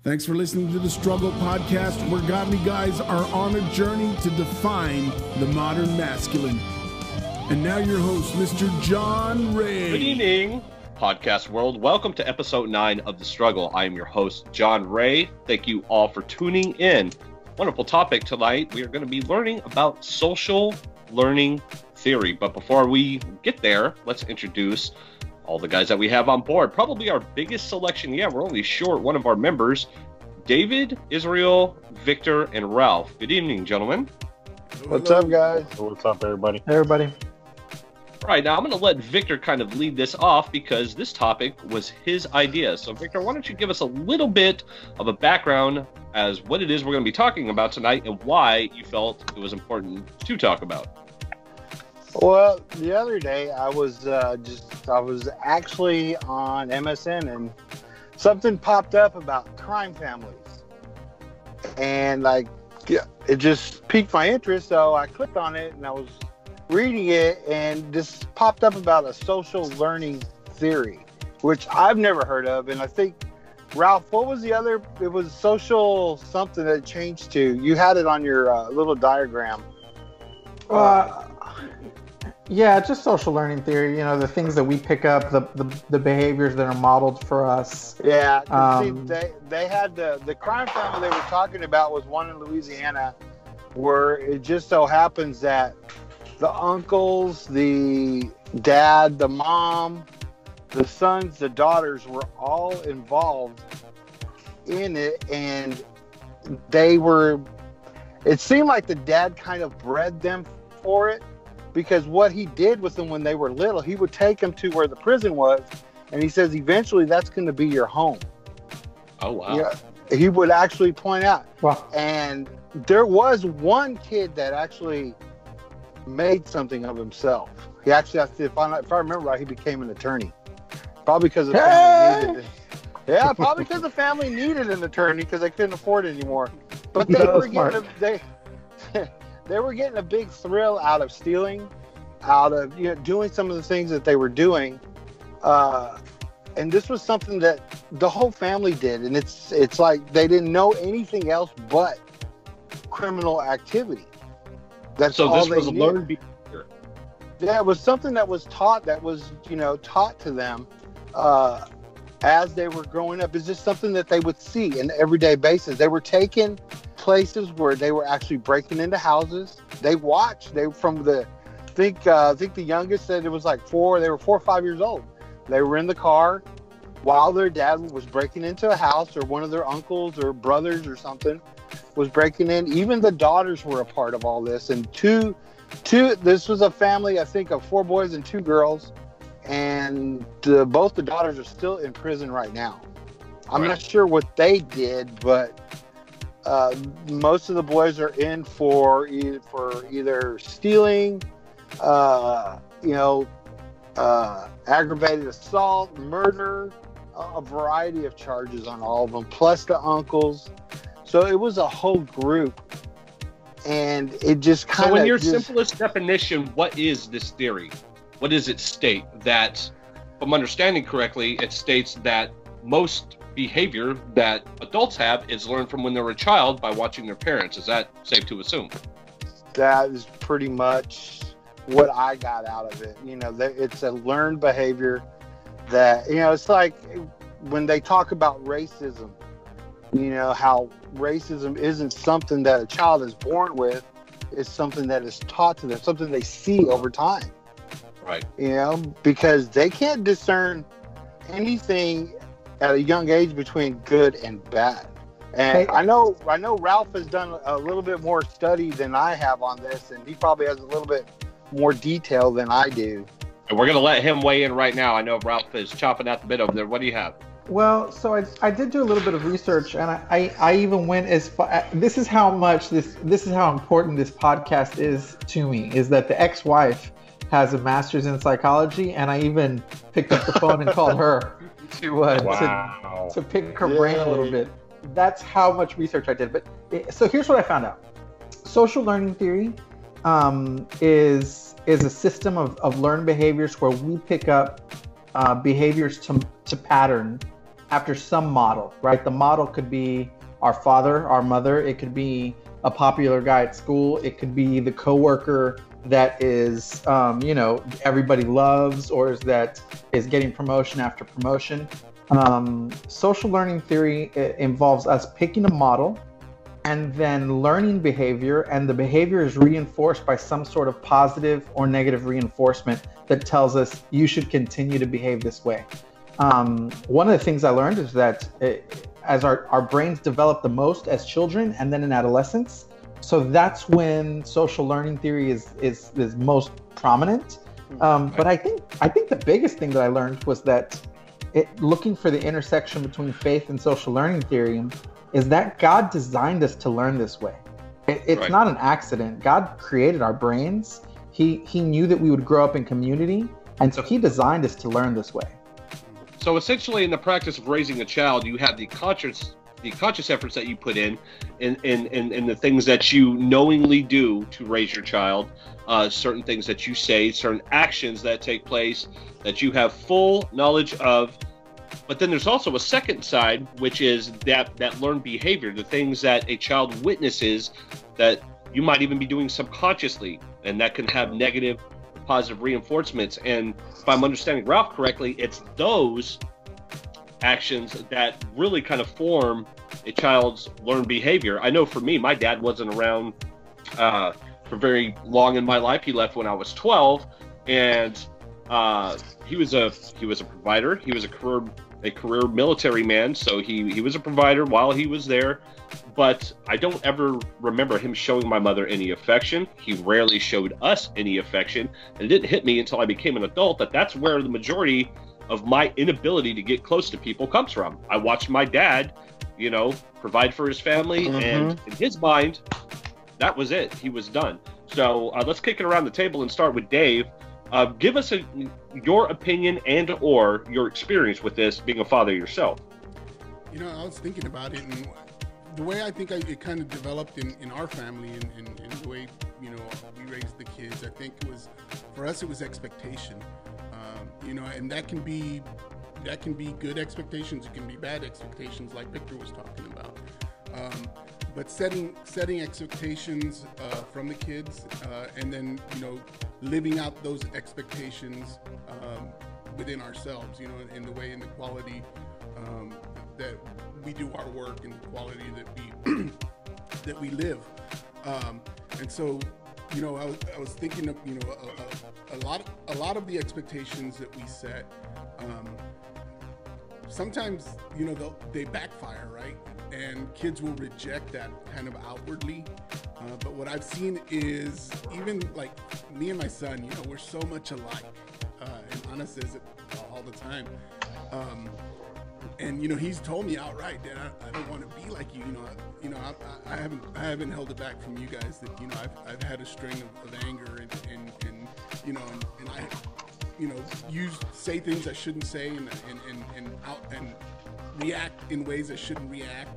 Thanks for listening to the Struggle Podcast, where godly guys are on a journey to define the modern masculine. And now your host, Mr. John Ray. Good evening, podcast world. Welcome to episode 9 of The Struggle. I am your host, John Ray. Thank you all for tuning in. Wonderful topic tonight. We are going to be learning about social learning theory. But before we get there, let's introduce all the guys that we have on board. Probably our biggest selection yet. We're only short one of our members, David, Israel, Victor, and Ralph. Good evening, gentlemen. What's up, guys? What's up, everybody? Hey, everybody. All right, now I'm going to let Victor kind of lead this off because this topic was his idea. So, Victor, why don't you give us a little bit of a background as what it is we're going to be talking about tonight and why you felt it was important to talk about. Well, the other day I was actually on MSN and something popped up about crime families, and it just piqued my interest. So I clicked on it and I was reading it, and this popped up about a social learning theory, which I've never heard of. And I think, Ralph, what was the other? It was social something that changed to. You had it on your little diagram. Yeah, just social learning theory. You know, the things that we pick up, the behaviors that are modeled for us. Yeah, see, they had the crime family they were talking about was one in Louisiana, where it just so happens that the uncles, the dad, the mom, the sons, the daughters were all involved in it, and it seemed like the dad kind of bred them for it. Because what he did with them when they were little, he would take them to where the prison was, and he says eventually that's going to be your home. Oh, wow. Yeah, he would actually point out. Wow. And there was one kid that actually made something of himself. He actually, if I remember right, he became an attorney. Probably because the family needed it. Yeah, probably because the family needed an attorney because they couldn't afford it anymore. But they were getting a big thrill out of stealing, out of doing some of the things that they were doing, and this was something that the whole family did, and it's like they didn't know anything else but criminal activity. That's so all this was they learned knew. behavior. Yeah, it was something that was taught. That was taught to them as they were growing up. It's just something that they would see in everyday basis. They were taken places where they were actually breaking into houses. They watched. I think the youngest said it was like 4. They were 4 or 5 years old. They were in the car while their dad was breaking into a house, or one of their uncles or brothers or something was breaking in. Even the daughters were a part of all this. And this was a family, I think, of 4 boys and 2 girls. And both the daughters are still in prison right now. I'm not sure what they did, but most of the boys are in for either stealing, aggravated assault, murder, a variety of charges on all of them, plus the uncles. So it was a whole group, and it just kind of... So in your simplest definition, what is this theory? What does it state? That, if I'm understanding correctly, it states that most behavior that adults have is learned from when they were a child by watching their parents. Is that safe to assume? That is pretty much what I got out of it. It's a learned behavior that, it's like when they talk about racism, how racism isn't something that a child is born with. It's something that is taught to them, something they see over time. Right. Because they can't discern anything at a young age between good and bad. And Hey. I know Ralph has done a little bit more study than I have on this, and he probably has a little bit more detail than I do. And we're going to let him weigh in right now. I know Ralph is chopping at the bit over there. What do you have? Well, so I did do a little bit of research, and I even went as far. This is how important this podcast is to me. Is that the ex-wife has a master's in psychology, and I even picked up the phone and called her to pick her brain a little bit. That's how much research I did. But so here's what I found out: social learning theory is a system of learned behaviors where we pick up behaviors to pattern after some model, right? The model could be our father, our mother. It could be a popular guy at school. It could be the coworker that is, everybody loves, or is getting promotion after promotion. Social learning theory involves us picking a model and then learning behavior, and the behavior is reinforced by some sort of positive or negative reinforcement that tells us you should continue to behave this way. One of the things I learned is that as our brains develop the most as children and then in adolescence, so that's when social learning theory is most prominent. But I think the biggest thing that I learned was that looking for the intersection between faith and social learning theory is that God designed us to learn this way. It's not an accident. God created our brains. He knew that we would grow up in community, and so he designed us to learn this way. So essentially, in the practice of raising a child, you have the conscious efforts that you put in the things that you knowingly do to raise your child, certain things that you say, certain actions that take place that you have full knowledge of. But then there's also a second side, which is that learned behavior, the things that a child witnesses that you might even be doing subconsciously, and that can have negative, positive reinforcements. And if I'm understanding Ralph correctly, it's those actions that really kind of form a child's learned behavior. I know for me, my dad wasn't around for very long in my life. He left when I was 12, and he was a provider. He was a career military man, so he was a provider while he was there. But I don't ever remember him showing my mother any affection. He rarely showed us any affection. And it didn't hit me until I became an adult that that's where the majority of my inability to get close to people comes from. I watched my dad, provide for his family, and in his mind, that was it. He was done. So let's kick it around the table and start with Dave. Give us your opinion and or your experience with this, being a father yourself. I was thinking about it, and the way I think it kind of developed in our family and the way, we raised the kids, I think for us, it was expectation. And that can be good expectations. It can be bad expectations, like Victor was talking about. But setting expectations from the kids, and then living out those expectations within ourselves, in the way, in the quality that we do our work, and the quality that we live. And so, I was thinking of a lot of the expectations that we set. Sometimes they backfire, right? And kids will reject that kind of outwardly. But what I've seen is, even like me and my son, we're so much alike. And Anna says it all the time. And he's told me outright that I don't want to be like you. I haven't held it back from you guys that I've had a string of anger and I say things I shouldn't say and react in ways I shouldn't react,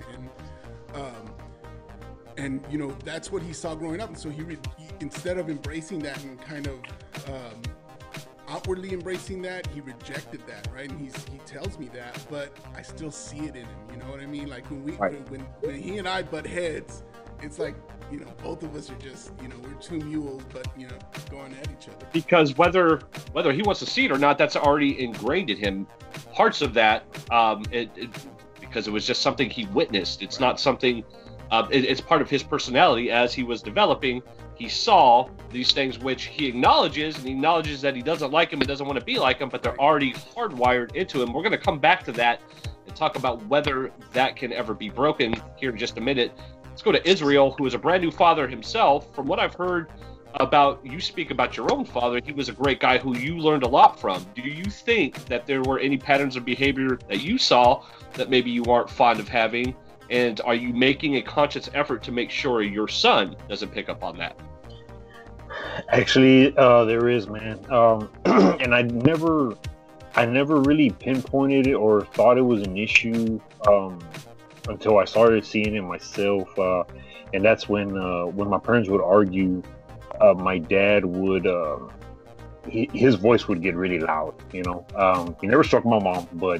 and that's what he saw growing up. And so he instead of embracing that and kind of outwardly embracing that, he rejected that, right? And he tells me that, but I still see it in him. You know what I mean? Like when he and I butt heads, it's like both of us are just we're two mules, but going at each other. Because whether he wants to see it or not, that's already ingrained in him. Parts of that, because it was just something he witnessed. It's not something. It's part of his personality as he was developing. He saw these things which he acknowledges, and he acknowledges that he doesn't like him and doesn't want to be like him, but they're already hardwired into him. We're going to come back to that and talk about whether that can ever be broken here in just a minute. Let's go to Israel, who is a brand new father himself. From what I've heard about you speak about your own father, he was a great guy who you learned a lot from. Do you think that there were any patterns of behavior that you saw that maybe you aren't fond of having? And are you making a conscious effort to make sure your son doesn't pick up on that? Actually, there is, man. And I never really pinpointed it or thought it was an issue until I started seeing it myself. And that's when my parents would argue, my dad would, his voice would get really loud. He never struck my mom, but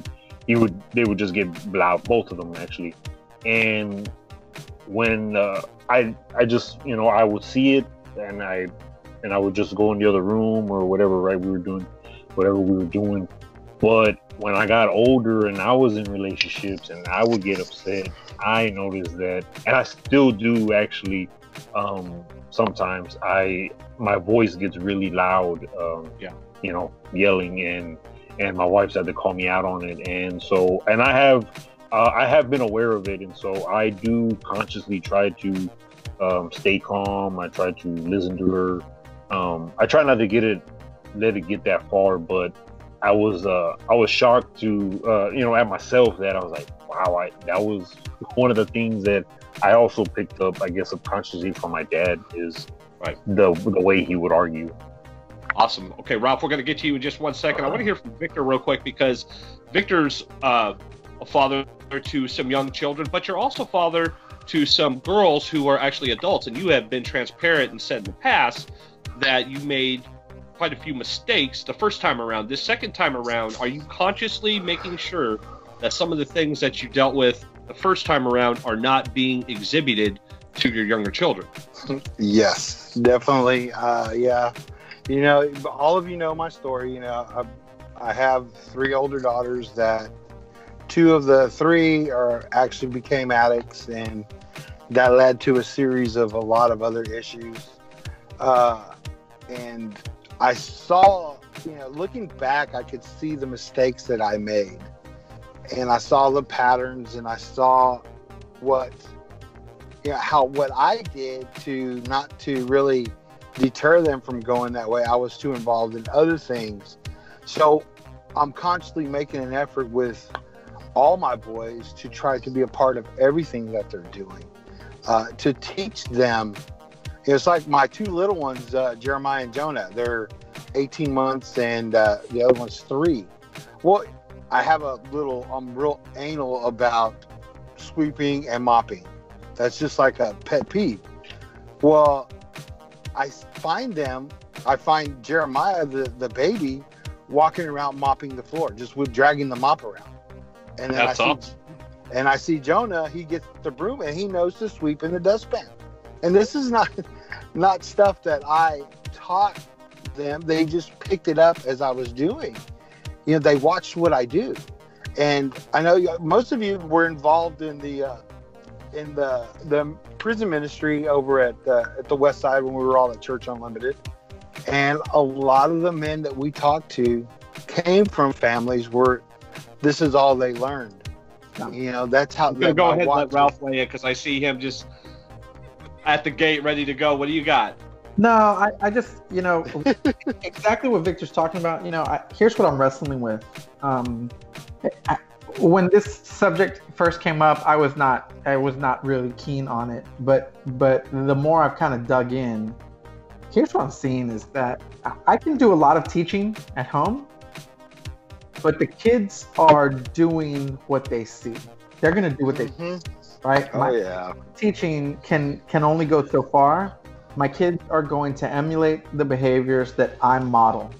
they would just get loud, both of them actually. And when I just, you know, I would see it, and I would just go in the other room or whatever, right? We were doing whatever we were doing. But when I got older and I was in relationships and I would get upset, I noticed that, and I still do actually. Sometimes my voice gets really loud. You know, yelling, and my wife's had to call me out on it, and so, and I have been aware of it, and so I do consciously try to stay calm. I try to listen to her. I try not to let it get that far, but I was shocked to you know, at myself, that I was like, wow, that was one of the things that I also picked up, I guess, subconsciously from my dad, is the way he would argue. Awesome. Okay, Ralph, we're going to get to you in just 1 second. I want to hear from Victor real quick, because Victor's a father to some young children, but you're also father to some girls who are actually adults, and you have been transparent and said in the past that you made quite a few mistakes the first time around. This second time around, are you consciously making sure that some of the things that you dealt with the first time around are not being exhibited to your younger children? Yes, definitely. Yeah. You know, all of you know my story. You know, I have 3 older daughters that 2 of the 3 actually became addicts, and that led to a series of a lot of other issues. And I saw, you know, looking back, I could see the mistakes that I made. And I saw the patterns, and I saw what I did to not to really deter them from going that way. I was too involved in other things. So I'm constantly making an effort with all my boys to try to be a part of everything that they're doing, to teach them. It's like my 2 little ones, Jeremiah and Jonah. They're 18 months, and the other one's 3. Well, I have I'm real anal about sweeping and mopping. That's just like a pet peeve. Well, I find Jeremiah, the baby, walking around mopping the floor, just with dragging the mop around. And then I see Jonah, he gets the broom and he knows to sweep in the dustpan. And this is not stuff that I taught them. They just picked it up as I was doing. You know, they watched what I do. And I know most of you were involved in the prison ministry over at the West Side when we were all at Church Unlimited. And a lot of the men that we talked to came from families where this is all they learned. You know, that's how. Go ahead and let Ralph weigh in, because I see him just at the gate ready to go. What do you got? No, I just, you know, exactly what Victor's talking about. You know, here's what I'm wrestling with. When this subject first came up, I was not really keen on it. But the more I've kind of dug in, here's what I'm seeing is that I can do a lot of teaching at home, but the kids are doing what they see. They're going to do what they see, right? Yeah. Teaching can only go so far. My kids are going to emulate the behaviors that I model.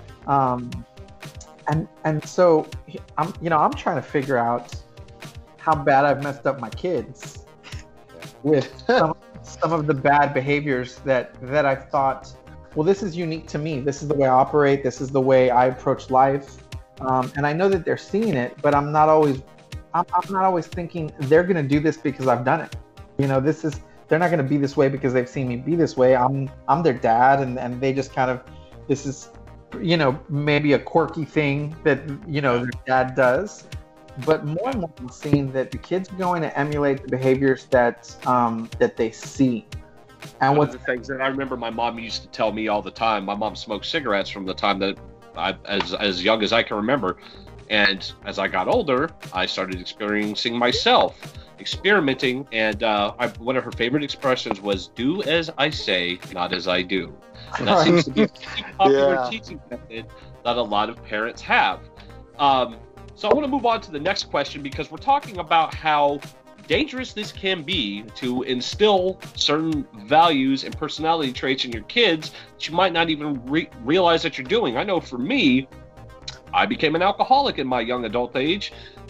And so I'm trying to figure out how bad I've messed up my kids with some of the bad behaviors that I thought, well, this is unique to me. This is the way I operate. This is the way I approach life. And I know that they're seeing it, but I'm not always thinking they're going to do this because I've done it. You know, they're not going to be this way because they've seen me be this way. I'm their dad, and they just kind of, this is, you know, maybe a quirky thing that, you know, their dad does. But more and more I'm seeing that the kids are going to emulate the behaviors that they see. And one of the things that I remember my mom used to tell me all the time, my mom smoked cigarettes from the time that as young as I can remember. And as I got older, I started experiencing myself, experimenting. And one of her favorite expressions was, do as I say, not as I do. And that seems to be a popular teaching method that a lot of parents have. So I want to move on to the next question, because we're talking about how dangerous this can be to instill certain values and personality traits in your kids that you might not even realize that you're doing. I know for me, I became an alcoholic in my young adult age,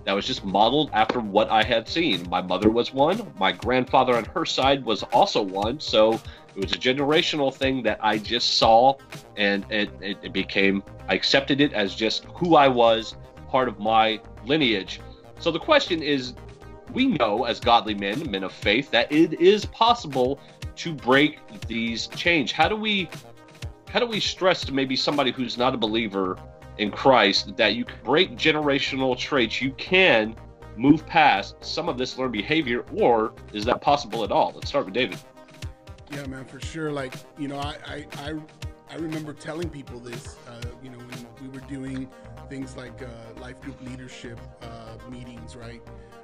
that was just modeled after what I had seen. My mother was one. My grandfather on her side was also one. So it was a generational thing that I just saw, and it became, I accepted it as just who I was, part of my lineage. So the question is, we know as godly men of faith, that it is possible to break these chains. How do we stress to maybe somebody who's not a believer in Christ that you can break generational traits, you can move past some of this learned behavior, or is that possible at all? Let's start with David. Yeah, man, for sure. Like, you know, I remember telling people this, you know, when we were doing things like life group leadership meetings, right?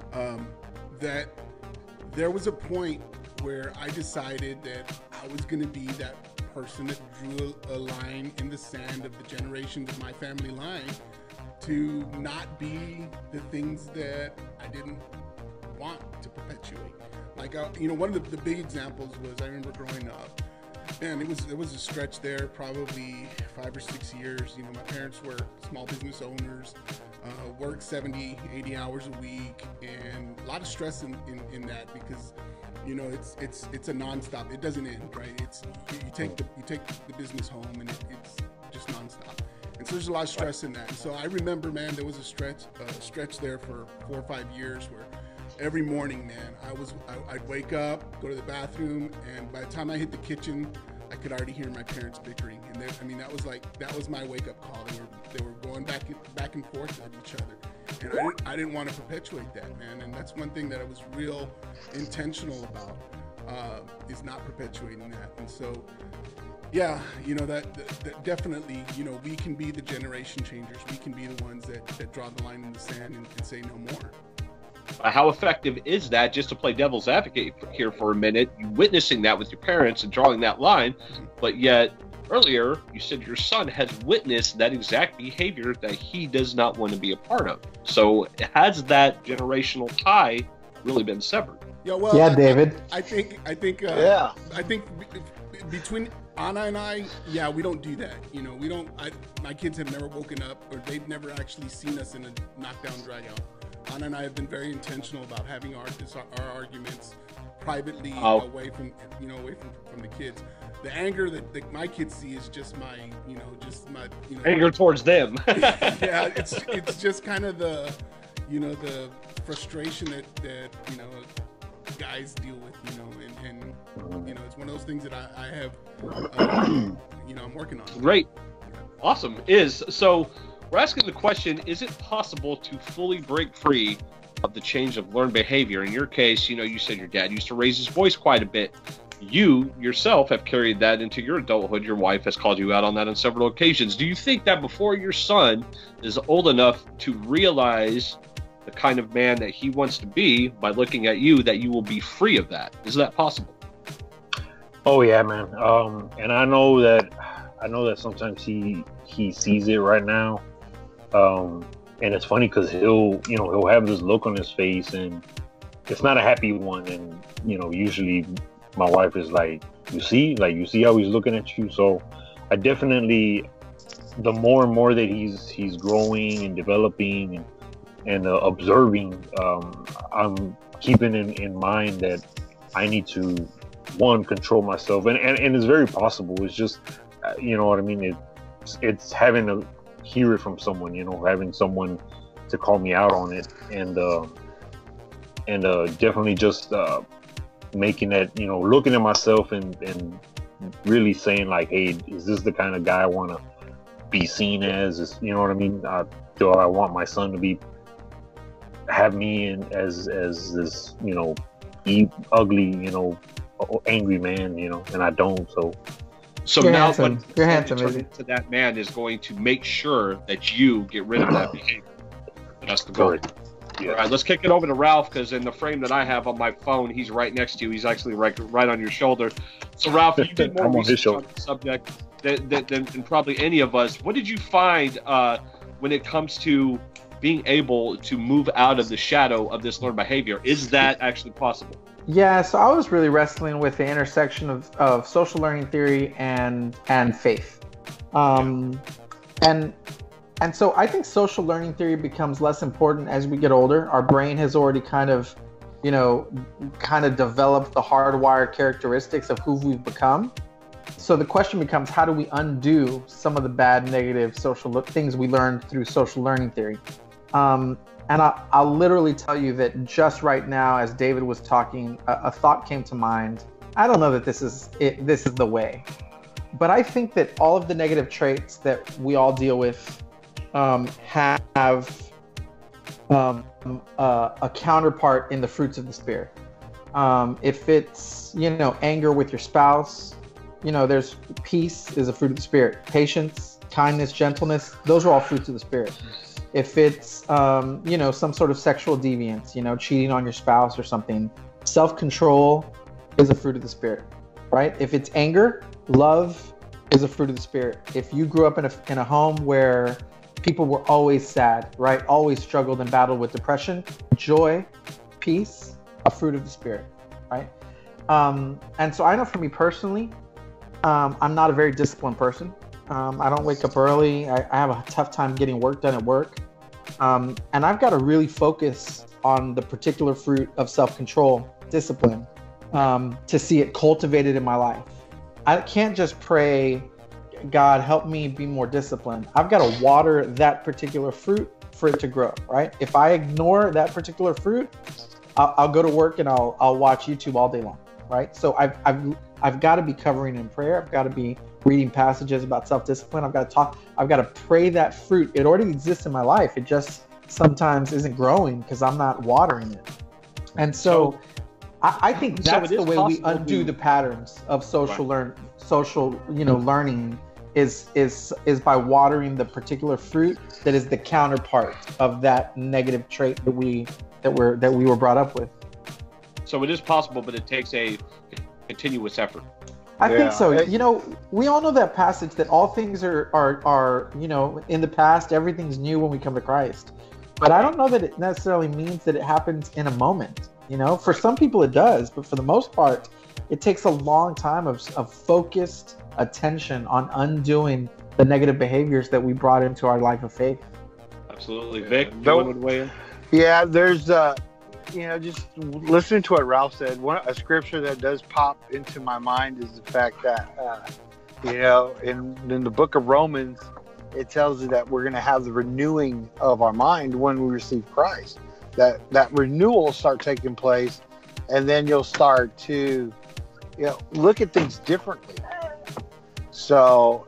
That there was a point where I decided that I was going to be that person that drew a line in the sand of the generations of my family line to not be the things that I didn't want to perpetuate. Like, you know, one of the big examples was, I remember growing up, and there was a stretch there, probably 5 or 6 years. You know, my parents were small business owners, worked 70, 80 hours a week, and a lot of stress in that, because, you know, it's a nonstop. It doesn't end, right? You take the business home, and it's just nonstop. And so there's a lot of stress in that. And so I remember, man, there was a stretch there for 4 or 5 years where every morning, man, I'd wake up, go to the bathroom, and by the time I hit the kitchen, I could already hear my parents bickering. And that was my wake up call. They were going back and forth at each other. And I didn't want to perpetuate that, man. And that's one thing that I was real intentional about, is not perpetuating that. And so, yeah, you know, that definitely, you know, we can be the generation changers. We can be the ones that draw the line in the sand and say no more. How effective is that, just to play devil's advocate here for a minute, you witnessing that with your parents and drawing that line, but yet earlier you said your son has witnessed that exact behavior that he does not want to be a part of. So has that generational tie really been severed? Yeah, well, David. I think between Anna and I, yeah, we don't do that. You know, we don't. My kids have never woken up, or they've never actually seen us in a knockdown, drag out. Anna and I have been very intentional about having our arguments privately, away from the kids. The anger that my kids see is just my anger towards them. Yeah, it's just kind of the frustration that guys deal with, and it's one of those things that I have, I'm working on. Great, awesome. So we're asking the question: is it possible to fully break free of the change of learned behavior? In your case, you said your dad used to raise his voice quite a bit. You yourself have carried that into your adulthood. Your wife has called you out on that on several occasions. Do you think that before your son is old enough to realize the kind of man that he wants to be by looking at you, that you will be free of that? Is that possible? Oh yeah, man. And I know that sometimes he sees it right now. And it's funny because he'll have this look on his face, and it's not a happy one. And usually my wife is like, you see how he's looking at you. So I definitely, the more and more that he's growing and developing and observing, I'm keeping in mind that I need to, one, control myself, and it's very possible. It's just, you know what I mean? It's having to hear it from someone, having someone to call me out on it, and definitely just making that, looking at myself and really saying like, hey, is this the kind of guy I want to be seen as? You know what I mean? Do I want my son to have me as this, ugly, angry man, and I don't. So you're now handsome. what You're handsome, turn Izzy. into that man is going to make sure that you get rid of that behavior. That's the goal. Yeah. All right, let's kick it over to Ralph, because in the frame that I have on my phone, he's right next to you. He's actually right on your shoulder. So Ralph, you did more research on the subject than probably any of us. What did you find when it comes to being able to move out of the shadow of this learned behavior? Is that actually possible? Yeah, so I was really wrestling with the intersection of social learning theory and faith. And And so I think social learning theory becomes less important as we get older. Our brain has already kind of developed the hardwired characteristics of who we've become. So the question becomes, how do we undo some of the bad, negative social things we learned through social learning theory? And I'll literally tell you that just right now, as David was talking, a thought came to mind. I don't know that this is the way, but I think that all of the negative traits that we all deal with have a counterpart in the fruits of the Spirit. If it's, anger with your spouse, there's peace is a fruit of the Spirit. Patience, kindness, gentleness, those are all fruits of the Spirit. If it's, some sort of sexual deviance, cheating on your spouse or something, self-control is a fruit of the Spirit, right? If it's anger, love is a fruit of the Spirit. If you grew up in a home where people were always sad, right? Always struggled and battled with depression, joy, peace, a fruit of the Spirit, right? And so I know for me personally, I'm not a very disciplined person. I don't wake up early. I have a tough time getting work done at work. And I've got to really focus on the particular fruit of self-control, discipline, to see it cultivated in my life. I can't just pray, God, help me be more disciplined. I've got to water that particular fruit for it to grow, right? If I ignore that particular fruit, I'll go to work and I'll watch YouTube all day long, right? So I've got to be covering in prayer. I've got to be reading passages about self-discipline. I've got to pray that fruit. It already exists in my life. It just sometimes isn't growing because I'm not watering it. And so I think that's the way we undo the patterns of social learning is by watering the particular fruit that is the counterpart of that negative trait that we were brought up with. So it is possible, but it takes a continuous effort. I think so. We all know that passage that all things are in the past, everything's new when we come to Christ. But I don't know that it necessarily means that it happens in a moment. For some people it does, but for the most part, it takes a long time of focused attention on undoing the negative behaviors that we brought into our life of faith. Absolutely. Vic, you want to weigh in? Yeah, there's just listening to what Ralph said, a scripture that does pop into my mind is the fact that, in the book of Romans, it tells us that we're going to have the renewing of our mind when we receive Christ. That renewal will start taking place, and then you'll start to, look at things differently. So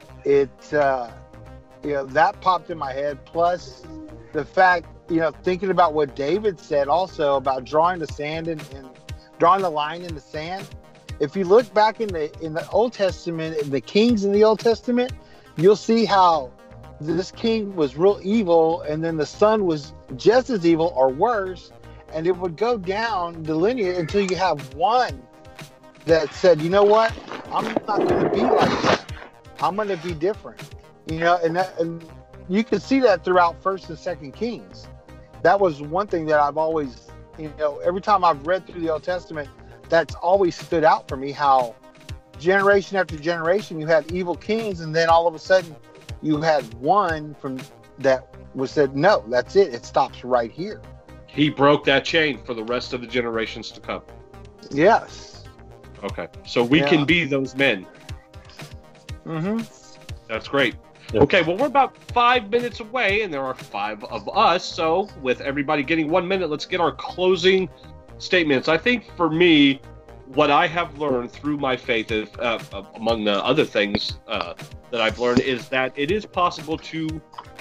that popped in my head. Plus the fact, thinking about what David said also about drawing the sand and drawing the line in the sand. If you look back in the Old Testament, the kings in the Old Testament, you'll see how this king was real evil, and then the son was just as evil or worse, and it would go down the lineage until you have one that said, you know what, I'm not going to be like that. I'm going to be different. And you can see that throughout First and Second Kings. That was one thing that I've always, every time I've read through the Old Testament, that's always stood out for me, how generation after generation you had evil kings, and then all of a sudden you had one from that was said, no, that's it. It stops right here. He broke that chain for the rest of the generations to come. Yes. Okay. So we can be those men. Mm-hmm. That's great. Yep. Okay, well, we're about 5 minutes away, and there are 5 of us. So with everybody getting 1 minute, let's get our closing statements. I think for me, what I have learned through my faith, among the other things that I've learned, is that it is possible to...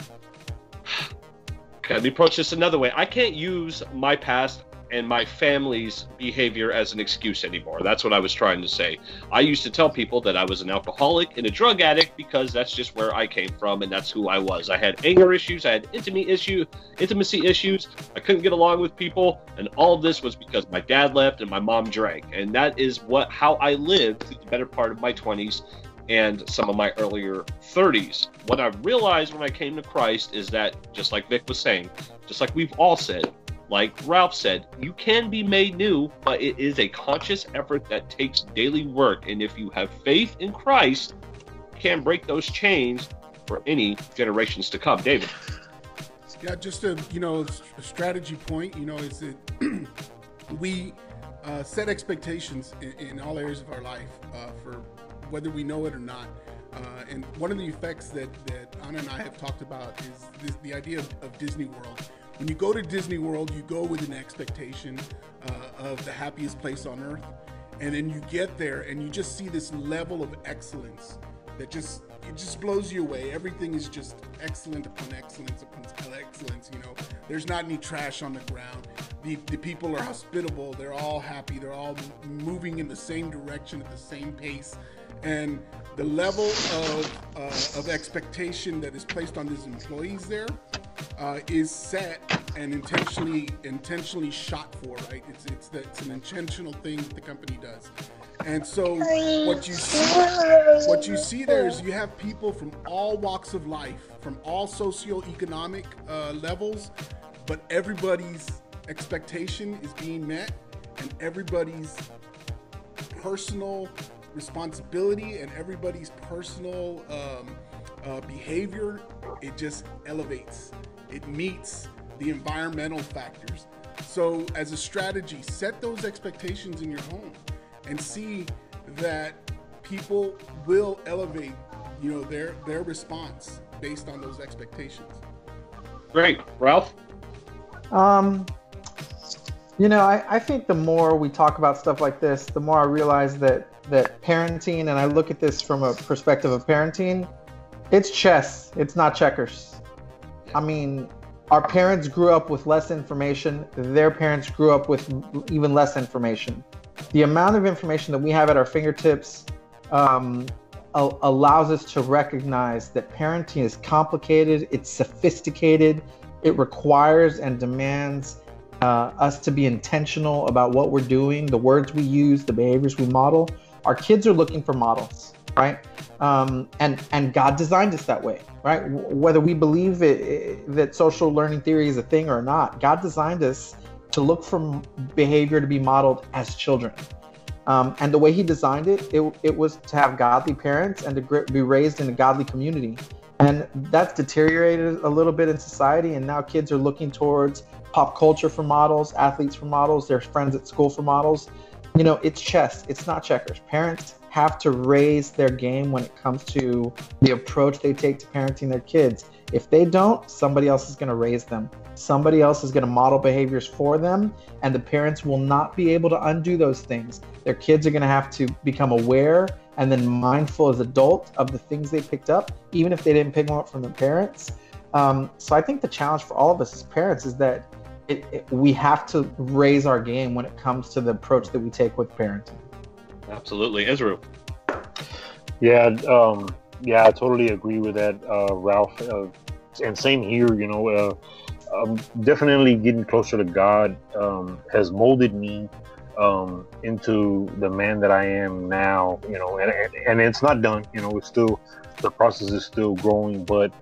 Okay, let me approach this another way. I can't use my past and my family's behavior as an excuse anymore. That's what I was trying to say. I used to tell people that I was an alcoholic and a drug addict because that's just where I came from and that's who I was. I had anger issues, I had intimacy issues, I couldn't get along with people, and all of this was because my dad left and my mom drank. And that is how I lived through the better part of my 20s and some of my earlier 30s. What I realized when I came to Christ is that, just like Vic was saying, just like we've all said, like Ralph said, you can be made new, but it is a conscious effort that takes daily work. And if you have faith in Christ, you can break those chains for any generations to come. David. Yeah, just a a strategy point. Is that we set expectations in all areas of our life for whether we know it or not. And one of the effects that Anna and I have talked about is the idea of Disney World. When you go to Disney World, you go with an expectation of the happiest place on earth, and then you get there and you just see this level of excellence that just blows you away. Everything is just excellent upon excellence upon excellence. There's not any trash on the ground. The people are hospitable. They're all happy. They're all moving in the same direction at the same pace, and the level of expectation that is placed on these employees there is set and intentionally shot for, right? It's an intentional thing that the company does. And so what you see there is you have people from all walks of life, from all socioeconomic levels, but everybody's expectation is being met, and everybody's personal responsibility and everybody's personal behavior, it just elevates. It meets the environmental factors. So as a strategy, set those expectations in your home and see that people will elevate, their response based on those expectations. Great. Ralph? I think the more we talk about stuff like this, the more I realize that parenting, and I look at this from a perspective of parenting, it's chess, it's not checkers. I mean, our parents grew up with less information. Their parents grew up with even less information. The amount of information that we have at our fingertips allows us to recognize that parenting is complicated, it's sophisticated, it requires and demands us to be intentional about what we're doing, the words we use, the behaviors we model. Our kids are looking for models, right? And God designed us that way, right? Whether we believe that social learning theory is a thing or not, God designed us to look for behavior to be modeled as children. And the way he designed it was to have godly parents and to be raised in a godly community. And that's deteriorated a little bit in society, and now kids are looking towards pop culture for models, athletes for models, their friends at school for models. It's chess, it's not checkers. Parents have to raise their game when it comes to the approach they take to parenting their kids. If they don't, somebody else is going to raise them. Somebody else is going to model behaviors for them, and the parents will not be able to undo those things. Their kids are going to have to become aware and then mindful as adults of the things they picked up, even if they didn't pick them up from their parents. So I think the challenge for all of us as parents is that we have to raise our game when it comes to the approach that we take with parenting. Absolutely. Israel? Yeah, I totally agree with that, Ralph. And same here, definitely getting closer to God has molded me into the man that I am now, and it's not done, it's still, the process is still growing, but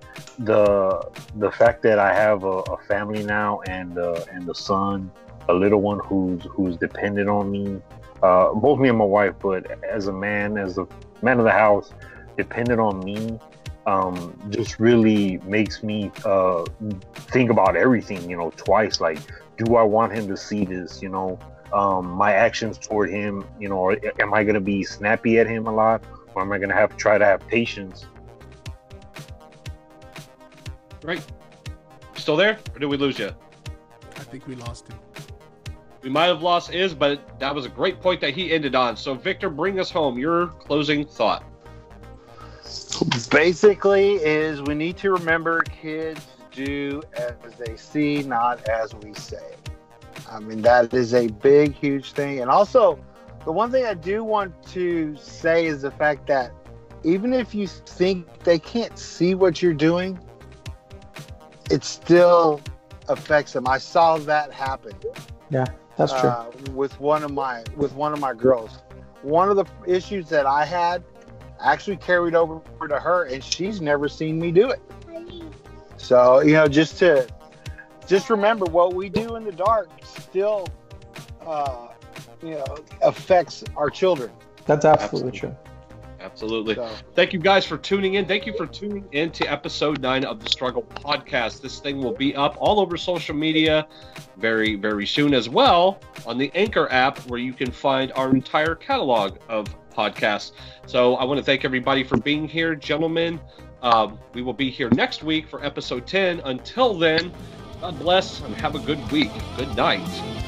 the fact that I have a family now and a son, a little one who's dependent on me, both me and my wife, but as the man of the house, dependent on me, just really makes me think about everything, twice. Like, do I want him to see this? My actions toward him, am I going to be snappy at him a lot, or am I going to try to have patience? Right. Still there, or did we lose you? I think we lost him. We might have lost Iz, but that was a great point that he ended on. So, Victor, bring us home. Your closing thought. Basically, is we need to remember kids do as they see, not as we say. I mean, that is a big, huge thing. And also, the one thing I do want to say is the fact that even if you think they can't see what you're doing, it still affects them. I saw that happen. Yeah, that's true. With one of my girls. One of the issues that I had actually carried over to her, and she's never seen me do it. So, just remember, what we do in the dark still, affects our children. That's absolutely true. Absolutely. So, Thank you guys for tuning in. Thank you for tuning in to episode 9 of the Struggle Podcast. This thing will be up all over social media very, very soon, as well on the Anchor app, where you can find our entire catalog of podcasts. So I want to thank everybody for being here, gentlemen. We will be here next week for episode 10. Until then, God bless and have a good week. Good night.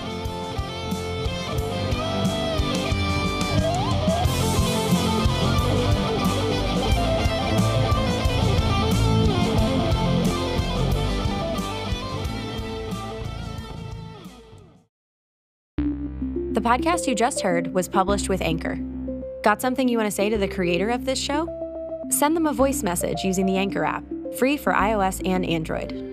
The podcast you just heard was published with Anchor. Got something you want to say to the creator of this show? Send them a voice message using the Anchor app, free for iOS and Android.